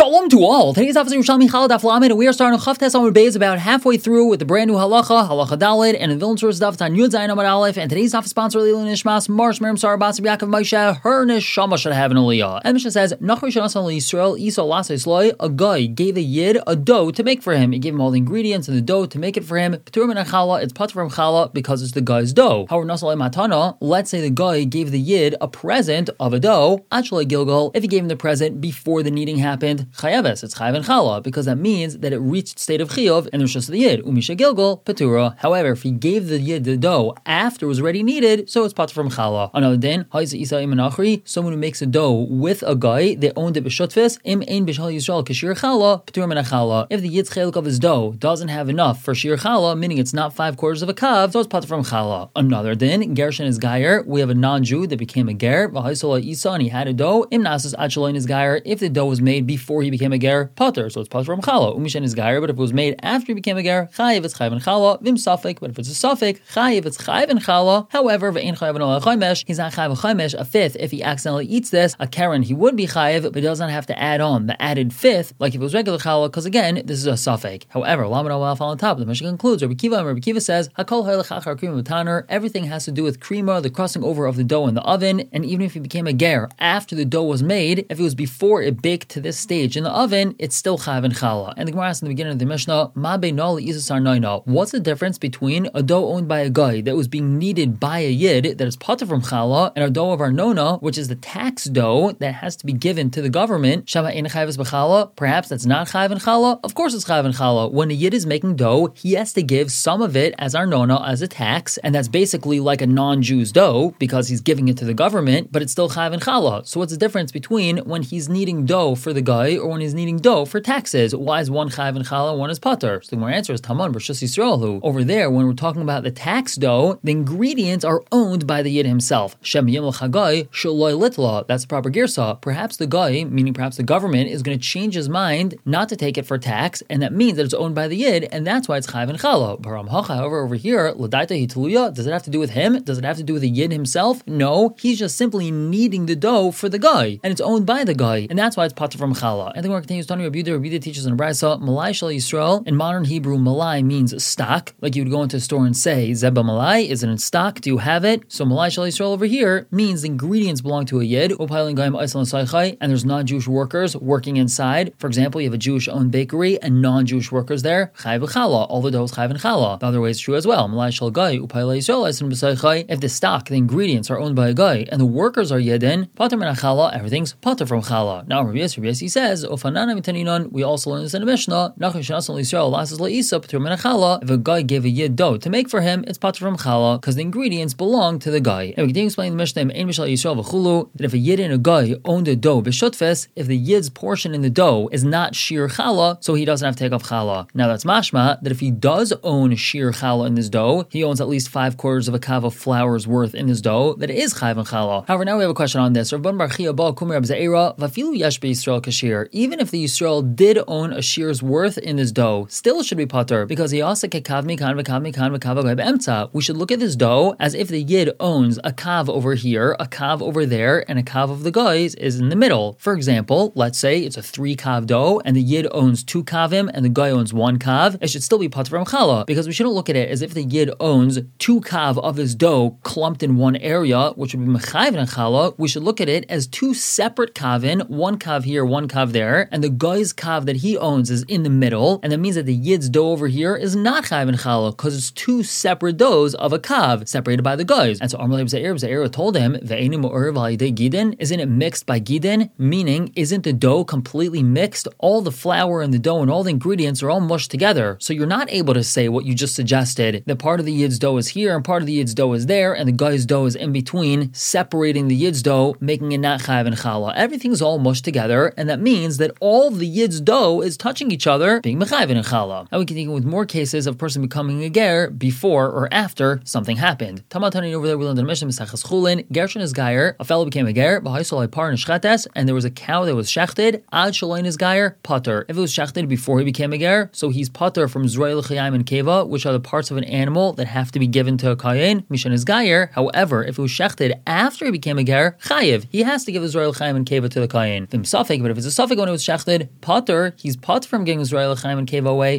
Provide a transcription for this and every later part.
Shalom to all. Today's officer Yerushalmi Chalad Daf Lamed, and we are starting Chavtes Amud Beis about halfway through with the brand new halacha Daled, and in Vilna Torah's Daf Tan Yud Zayin Amud Aleph. And today's daf is sponsored Lilin Nishmas Marsh Miriam Sarah Basib Yaakov Moshe. Her neshama should have an aliyah. And Mishnah says Nachri Shanasan Yisrael Esau Lasei Sloi. A guy gave a yid a dough to make for him. He gave him all the ingredients and the dough to make it for him. P'tur min challah. It's patur from challah because it's the guy's dough. However, Nasalei Matana. Let's say the guy gave the yid a present of a dough. Actually, Gilgal. If he gave him the present before the kneading happened, chayaves. It's chayav and challah because that means that it reached state of chiyuv and there's just the yid. Umisha Gilgal patura. However, if he gave the yid the dough after it was already kneaded, so it's patur from challah. Another din, Haiza Isa Imanachri. Someone who makes a dough with a guy, they owned it b'shutfis. Im ein b'shal Yisrael kashir challah patur min challah. If the yid's chelik of his dough doesn't have enough for shir challah, meaning it's not 5/4 of a kav, so it's patur from challah. Another din, Gershon is gayer. We have a non-Jew that became a ger. V'haisola Isa and he had a dough. Im nasas achaloin is gayer. If the dough was made before he became a ger, patur, so it's patur from challah. Umishan is gayer, but if it was made after he became a ger, chayiv, it's chayiv and challah. Vim safik, but if it's a safik, chayiv, it's chayiv and challah. However, v'ein chayiv and olah chaymesh, he's not chayiv and chaymesh, a fifth. If he accidentally eats this, a keren, he would be chayiv, but he does not have to add on the added fifth, like if it was regular challah, because again, this is a safik. However, lamed al on top, the Mishnah concludes, Rabbi Kiva says, hakol ha'ilach achar krima v'taner, everything has to do with krima, the crossing over of the dough in the oven, and even if he became a ger after the dough was made, if it was before it baked to this stage in the oven, it's still chayav and challah. And the Gemara asks in the beginning of the Mishnah, ma beino le'isas arnoina. What's the difference between a dough owned by a guy that was being kneaded by a yid that is patur from challah, and a dough of arnona, which is the tax dough that has to be given to the government? Shama ein chayavas b'challah. Perhaps that's not chayav and challah. Of course, it's chayav and challah. When a yid is making dough, he has to give some of it as arnona, as a tax, and that's basically like a non-Jew's dough because he's giving it to the government, but it's still chayav and challah. So what's the difference between when he's kneading dough for the guy or when he's kneading dough for taxes? Why is one chayav and challah, one is patur? So the more answer is Taman b'Rishus Yisrael. Who over there, when we're talking about the tax dough, the ingredients are owned by the yid himself. Shem yimel chagai shaloi litla. That's the proper girsa. Perhaps the guy, meaning perhaps the government, is going to change his mind not to take it for tax, and that means that it's owned by the yid, and that's why it's chayav and challah. Baram hacha, however, over here, l'daita hitaluya. Does it have to do with him? Does it have to do with the yid himself? No, he's just simply kneading the dough for the guy, and it's owned by the guy, and that's why it's patur from challah. And the Gemara continues talking about Rabbi Yehuda teaches in a brayso, malai shel Yisrael. In modern Hebrew, malai means stock. Like you would go into a store and say, Zeba malai, is it in stock? Do you have it? So malai shel Yisrael over here means the ingredients belong to a yid, and there's non-Jewish workers working inside. For example, you have a Jewish-owned bakery and non-Jewish workers there. Chayav challah. All the dough is chayav and challah. The other way is true as well. Malai shel guy, if the stock, the ingredients are owned by a guy and the workers are yidin, patur min challah, everything's patur from challah. Now Rabbi Yossi says, we also learn this in the Mishnah. If a guy gave a yid dough to make for him, it's patur from challah because the ingredients belong to the guy. And we continue explaining the Mishnah that if a yid and a guy owned a dough b'shutfes, if the yid's portion in the dough is not shir challah, so he doesn't have to take off challah. Now that's mashma that if he does own shir challah in this dough, he owns at least 5/4 of a kav of flour's worth in his dough, that it is chayav and challah. However, now we have a question on this. Even if the Yisrael did own a shir's worth in this dough, still it should be patur because he also kekav mikan v'kav mikan v'kav be'emtza. We should look at this dough as if the yid owns a kav over here, a kav over there, and a kav of the guys is in the middle. For example, let's say it's a 3-kav dough and the yid owns 2 kavim and the guy owns 1 kav. It should still be patur from challah because we shouldn't look at it as if the yid owns 2 kav of his dough clumped in one area, which would be mechayiv and challah. We should look at it as 2 separate kavin, 1 kav here, 1 kav there, and the guy's kav that he owns is in the middle, and that means that the yid's dough over here is not chayav and challah because it's 2 separate doughs of a kav separated by the guys. And so Amalei B'Zair told him, isn't it mixed by gidin? Meaning, isn't the dough completely mixed? All the flour and the dough and all the ingredients are all mushed together. So you're not able to say what you just suggested, that part of the yid's dough is here and part of the yid's dough is there, and the guy's dough is in between, separating the yid's dough, making it not chayav and challah. Everything's all mushed together, and that means that all the yid's dough is touching each other, being mechayiv and challah. Now we continue with more cases of a person becoming a ger before or after something happened. Tamatani over there we learned in the Mishnah Mesachas Chulin, Gershon is gayer, a fellow became a ger, and there was a cow that was shechted, ad shaloin is gayer, patur. If it was shechted before he became a ger, so he's patur from zroy l'chayim and keva, which are the parts of an animal that have to be given to a kayin, mishan is gayer. However, if it was shechted after he became a ger, chayiv, he has to give the zroy l'chayim and keva to the kayin. Vim safek, but if it's a suffix when it was shechted, pater, he's pater from getting his raya l'chaim and keva away,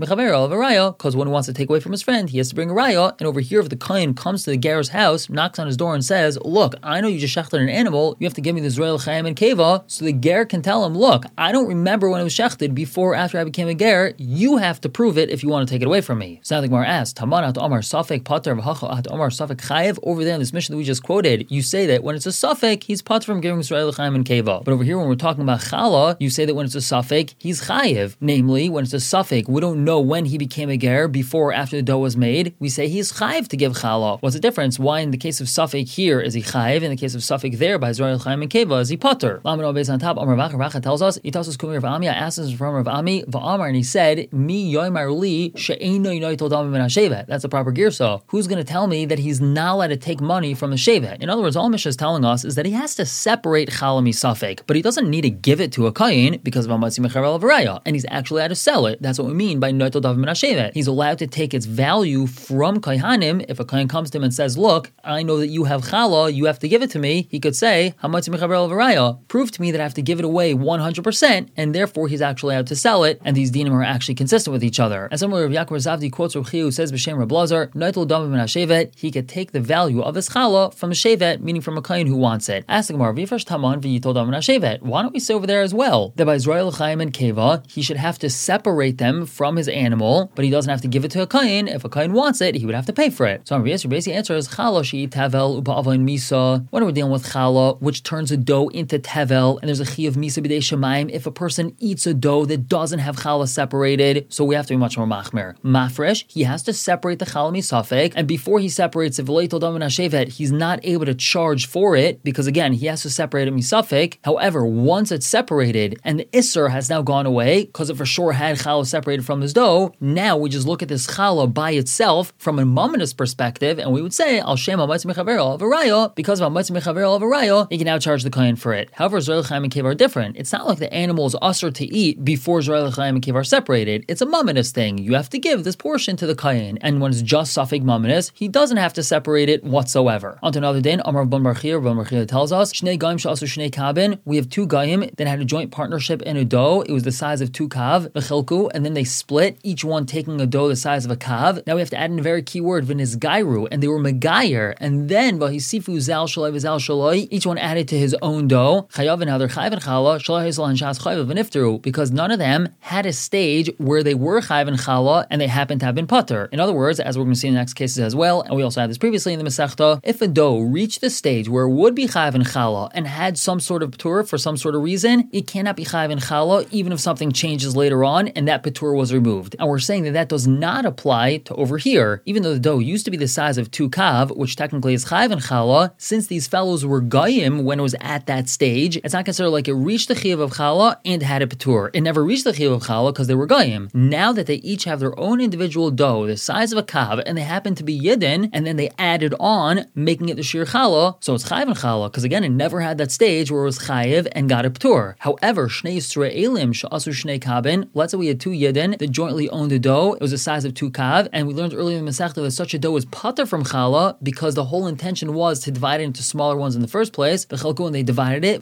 because when he wants to take away from his friend, he has to bring a raya. And over here, if the kohen comes to the ger's house, knocks on his door and says, look, I know you just shechted an animal, you have to give me this raya l'chaim and keva, so the ger can tell him, look, I don't remember when it was shechted, before or after I became a ger, you have to prove it if you want to take it away from me. So now the Gemara asks, Taman at Omar Safek pater v'hacha at Omar Safek chayev. Over there in this mission that we just quoted, you say that when it's a suffix, he's pater from giving Israel l'chaim and keva. But over here, when we're talking about chala, you say that when it's a suffix, he's chayev. Namely, when it's a suffix, we don't know when he became a ger, before or after the dough was made. We say he's chayev to give chala. What's the difference? Why in the case of suffix here is he chayev? In the case of suffix there by Israel l'chaim and keva is he pater? Lamed based on top. Omar Racha tells us, Itasus kumir v'ami. I asked this from Rav Ami v'amar, and he said, Mi yoymar li she'eino yoytol dam min hashevet. That's the proper girsa. Who's going to tell me that he's not allowed to take money from the shevet? In other words, all Mishnah is telling us is that he has to separate chala misafek, but he doesn't need to give it to a kohen because of amatzi mechavel avaraya, and he's actually allowed to sell it. That's what we mean by yoytol dam min hashevet. He's allowed to take its value from kohanim. If a kohen comes to him and says, look, I know that you have chala, you have to give it to me, he could say, amatzi mechavel avaraya, prove to me that I have to give it away 100%, and therefore he's actually allowed to sell it, and these dinim are actually consistent with each other. And similar, Rav Yaakov Zavdi quotes Rav Chiyu, who says b'shem Reb Lazar, Noitel Dam min hashevet, he could take the value of his chala from a shevet, meaning from a kohen who wants it. Ask the Gemara, V'yifresh Taman v'yitol Dam min hashevet. Why don't we say over there as well that by Israel l'chaim and keva, he should have to separate them from his animal, but he doesn't have to give it to a kohen. If a kohen wants it, he would have to pay for it. So Rabbi Yossi answers, chala she'it tavel upa'avoin misa. When we're dealing with chala, which turns a dough into tevel, and there's a chi of misa b'dei shemaim if a person eats a dough that doesn't have chala separated, so we have to be much more machmer. Mafresh, he has to separate the chala misafek, and before he separates it, v'leitel dam min hashevet, he's not able to charge for it, because again, he has to separate it misafek. However, once it's separated, and the isser has now gone away, because it for sure had chala separated from this dough, now we just look at this chala by itself from a momentous perspective, and we would say, al shem amatz mechaver al avaraya, because of amatz mechaver al avaraya, he can now charge the kohen for it. However, Israel l'chaim and keva are different. It's not like the animal is usher to eat before Israel l'chaim and keva are separated. It's a momentous thing. You have to give this portion to the kohen, and when it's just suffix momentous, he doesn't have to separate it whatsoever. On to another din, Amar Rabban Bar Chia tells us, Shnei Gaim she'asu Shnei Kabin. We have two Gaim that had a joint partnership in a dough. It was the size of two kav, v'chilku, and then they split, each one taking a dough the size of a kav. Now we have to add in a very key word, v'nizgairu, and they were megayer, and then v'hisifu zal shalai v'zal shalai, each one added to his own dough. Chayav and other chayv and chala, shalai hisal and shas chayv v'nifteru, because none of them had a stage where they were chayv and chala, and they happened to have been pater. In other words, as we're going to see in the next cases as well, and we also had this previously in the Masechta, if a dough reached the stage where it would be chayv and chala and had some sort of patur for some sort of reason, it cannot be chayv and chala even if something changes later on and that patur was removed. And we're saying that that does not apply to over here. Even though the dough used to be the size of two kav, which technically is chayv and chala, since these fellows were goyim when it was at that stage, it's not considered like it reached the chiyuv of chala and had a patur. It never reached the chiyuv of chala because they were goyim. Now that they each have their own individual dough the size of a kav and they happen to be yidden, and then they added on making it the shir chala, so it's chayv and chala, because again it never had that stage where it was chayiv and got a patur. However, shnei Yisraelim she'asu shnei kabin, let's say we had two yidden that jointly owned a dough, it was the size of two kav, and we learned earlier in the Masechta that such a dough is pater from chala because the whole intention was to divide it into smaller ones in the first place, and they divided it,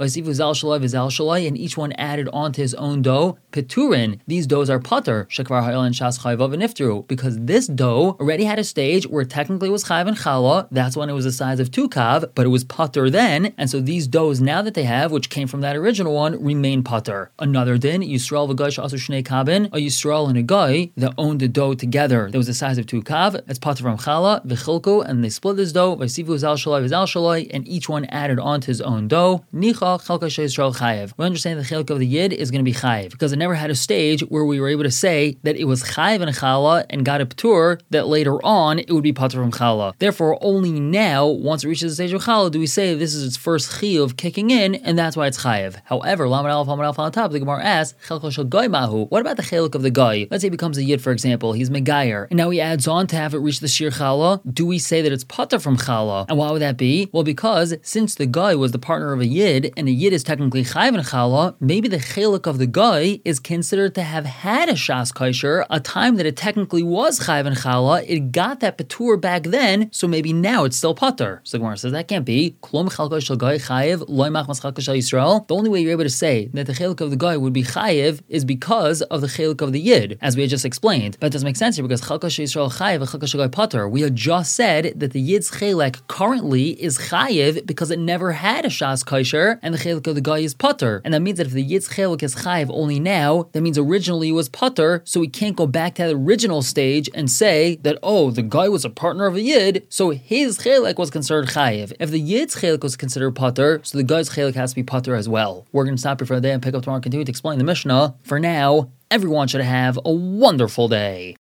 and each one added onto his own dough, peturin, these doughs are pater, shekvar ha'il and shas chayvav and nifteru, because this dough already had a stage where it technically was chayv and chala, that's when it was the size of two kav, but it was pater then, and so these doughs now that they have, which came from that original one, remain pater. Another din, Yisrael v'gai she'asu shnei kabin, a Yisrael and a guy that owned the dough together, that was the size of two kav, it's pater from chala, v'chilku, and they split this dough, v'sivu zal shalai, and each one added onto his own dough, nicha chalka she'Yisrael chayev. We understand the chiluk of the yid is going to be chayev, because it never had a stage where we were able to say that it was chayev and chala and got a patur, that later on it would be pater from chala. Therefore, only now, once it reaches the stage of chala, do we say this is its first chiyuv kicking in, and that's why it's chayev. However, lamed aleph hamad aleph on top, the Gemara asks, chelko shel guy mahu. What about the chiluk of the guy? Let's say he becomes a yid, for example, he's megayer, and now he adds on to have it reach the shir chala. Do we say that it's pater from chala? And why would that be? Well, because since the guy was the partner of a yid, and a yid is technically chayev and chala, maybe the chiluk of the guy is considered to have had a shas kosher, a time that it technically was chayev and chala, it got that patur back then, so maybe now it's still pater. So the Gemara says that can't be. Klum chalko shel guy chayev, loy machmas chalko shel Yisrael. The only way you're able to say say that the chelik of the guy would be chayiv is because of the chelik of the yid, as we had just explained. But it doesn't make sense here because chalkash Yisrael chayiv and chalkash guy pater. We had just said that the yid's chelik currently is chayiv because it never had a shas kosher, and the chelik of the guy is pater. And that means that if the yid's chelik is chayiv only now, that means originally it was pater, so we can't go back to that original stage and say that, oh, the guy was a partner of a yid, so his chelik was considered chayiv. If the yid's chelik was considered pater, so the guy's chelik has to be pater as well. We're going to stop here for the day and pick up tomorrow and continue to explain the Mishnah. For now, everyone should have a wonderful day.